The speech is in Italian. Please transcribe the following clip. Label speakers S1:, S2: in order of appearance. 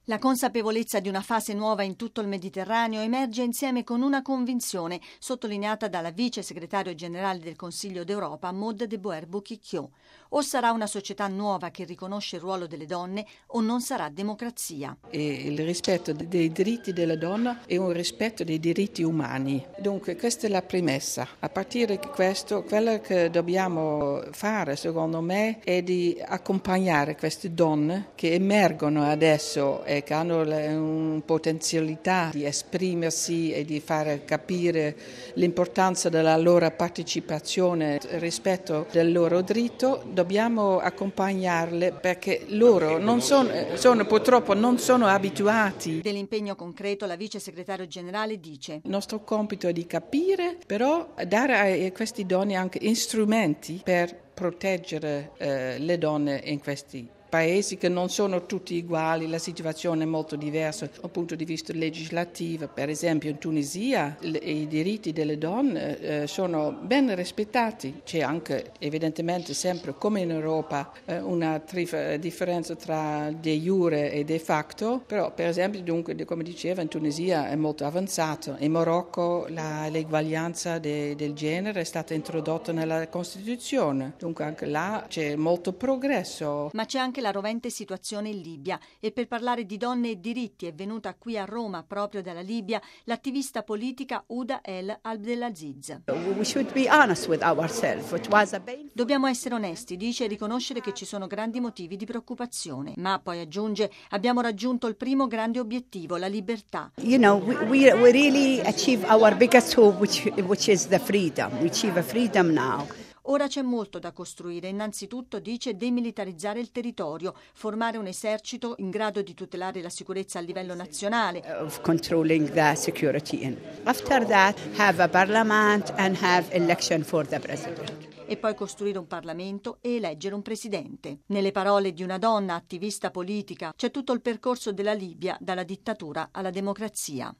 S1: La consapevolezza di una fase nuova in tutto il Mediterraneo emerge insieme con una convinzione sottolineata dalla vice segretario generale del Consiglio d'Europa Maud de Boer-Bourquicot. O sarà una società nuova che riconosce il ruolo delle donne o non sarà democrazia.
S2: E il rispetto dei diritti della donna è un rispetto dei diritti umani. Dunque questa è la premessa. A partire da questo, quello che dobbiamo fare secondo me è di accompagnare queste donne che emergono adesso e che hanno una potenzialità di esprimersi e di fare capire l'importanza della loro partecipazione rispetto del loro diritto. Dobbiamo accompagnarle perché loro purtroppo non sono abituati.
S1: Dell'impegno concreto la vice segretario generale dice:
S2: Il nostro compito è di capire, però dare a queste donne anche strumenti per proteggere le donne in questi paesi che non sono tutti uguali, la situazione è molto diversa dal punto di vista legislativo. Per esempio in Tunisia i diritti delle donne sono ben rispettati. C'è anche evidentemente sempre come in Europa una differenza tra de jure e de facto, però per esempio dunque, come diceva, in Tunisia è molto avanzato. In Marocco l'eguaglianza del genere è stata introdotta nella Costituzione, dunque anche là c'è molto progresso.
S1: Ma c'è anche la rovente situazione in Libia e per parlare di donne e diritti è venuta qui a Roma proprio dalla Libia l'attivista politica Huda El Abdelaziz. Dobbiamo essere onesti, dice, e riconoscere che ci sono grandi motivi di preoccupazione, ma poi aggiunge: abbiamo raggiunto il primo grande obiettivo, la libertà.
S3: We really achieve our biggest hope, which is the freedom. We achieve a freedom now.
S1: Ora c'è molto da costruire. Innanzitutto, dice, demilitarizzare il territorio, formare un esercito in grado di tutelare la sicurezza a livello nazionale.
S3: Of controlling the security. After that, have a parliament and have election for the president.
S1: E poi costruire un Parlamento e eleggere un presidente. Nelle parole di una donna attivista politica c'è tutto il percorso della Libia dalla dittatura alla democrazia.